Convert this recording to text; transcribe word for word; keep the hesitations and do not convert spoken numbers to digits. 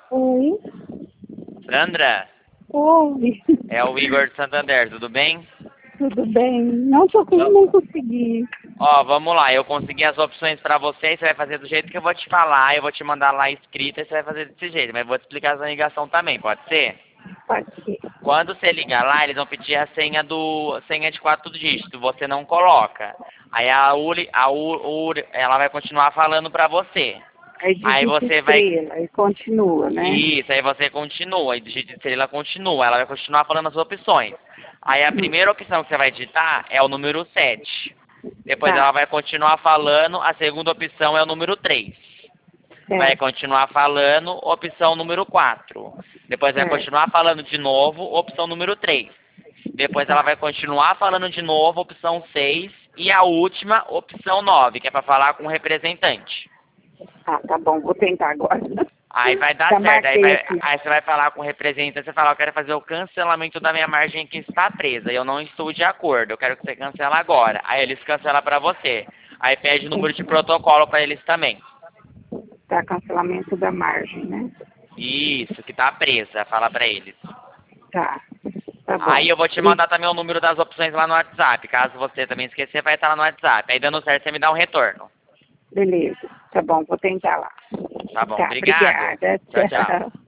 Oi. Sandra, Oi. é o Igor de Santander, tudo bem? Tudo bem? Não tô com, Então, não consegui. ó, vamos lá, eu consegui as opções pra você e você vai fazer do jeito que eu vou te falar, eu vou te mandar lá escrita e você vai fazer desse jeito, mas eu vou te explicar essa ligação também, pode ser? Pode ser. Quando você ligar lá, eles vão pedir a senha do senha de quatro dígitos, você não coloca. Aí a Uri, a Uri, ela vai continuar falando pra você. Aí Aí digita você vai. estrela e continua, né? Isso, aí você continua, e digita estrela continua, ela vai continuar falando as opções. Aí a Hum, primeira opção que você vai digitar é o número sete. Depois ela tá, vai continuar falando, a segunda opção é o número três. Vai certo, continuar falando, opção número quatro. Depois vai certo, continuar falando de novo, opção número três. Depois ela tá. vai continuar falando de novo, opção seis. E a última, opção nove, que é para falar com o representante. Ah, tá bom, vou tentar agora. Aí vai dar Já certo, aí, marquei vai, aqui. aí você vai falar com o representante, você fala, eu quero fazer o cancelamento da minha margem que está presa, eu não estou de acordo, eu quero que você cancele agora. Aí eles cancelam para você. Aí pede o número de protocolo para eles também. Tá, cancelamento da margem, né? Isso, que tá presa, fala para eles. Tá, tá Aí bom. eu vou te E- mandar também o número das opções lá no WhatsApp, caso você também esquecer, vai estar lá no WhatsApp. Aí dando certo, você me dá um retorno. Beleza, tá bom, vou tentar lá. Tá bom, Tá, obrigado. obrigada. Tchau, tchau. Tchau.